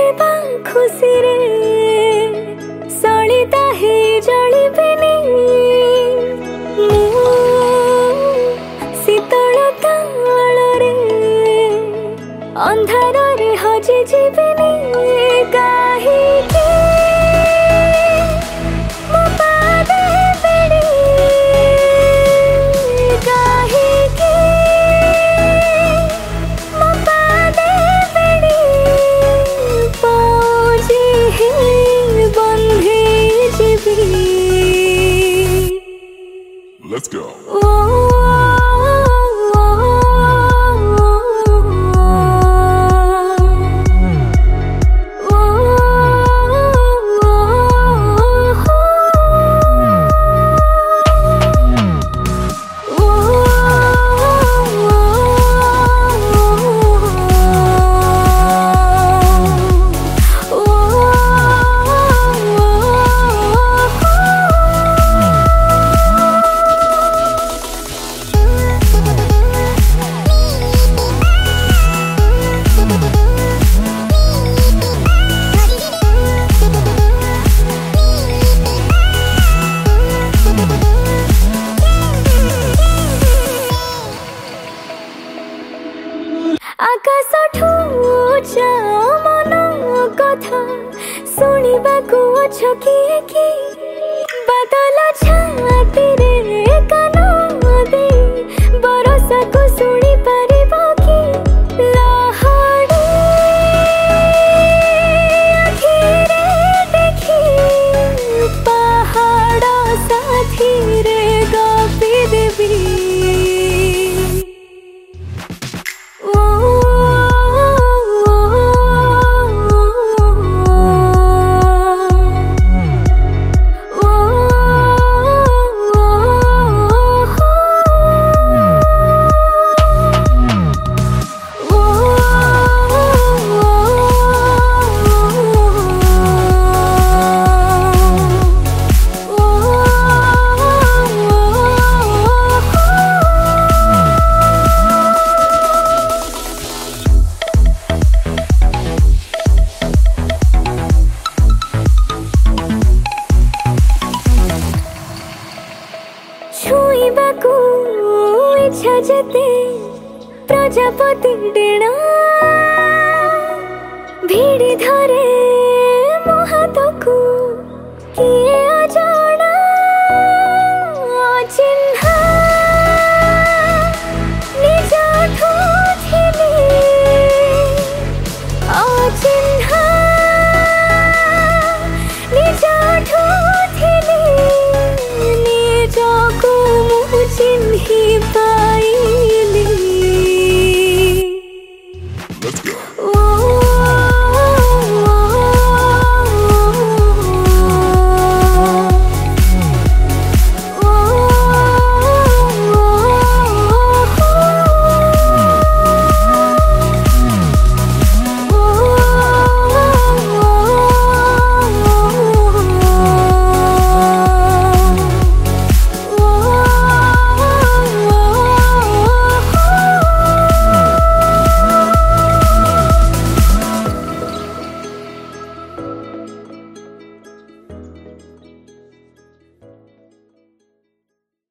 मिलिबा खुशी रे सलिता हे जलिबिनी शीतल ताଳରେ अंधारे हजि जीविनी काहीकि मो पादे बेड़ी काहीकि मो पादे बेड़ी पौजी ही बंधी जीवी। Let's go. आकाश ठूचा मन कथा शुणिबाकू अछ किए कि बादल छाती रे कान दे बरसा को शुणी पारिबो कि लहड़ी आखिरे देखी पहाड़ साथी रे गपी देवी। छुईबाकू इच्छा जेते प्रजापति डेणा भिड़ी धरे मो हाथकू किए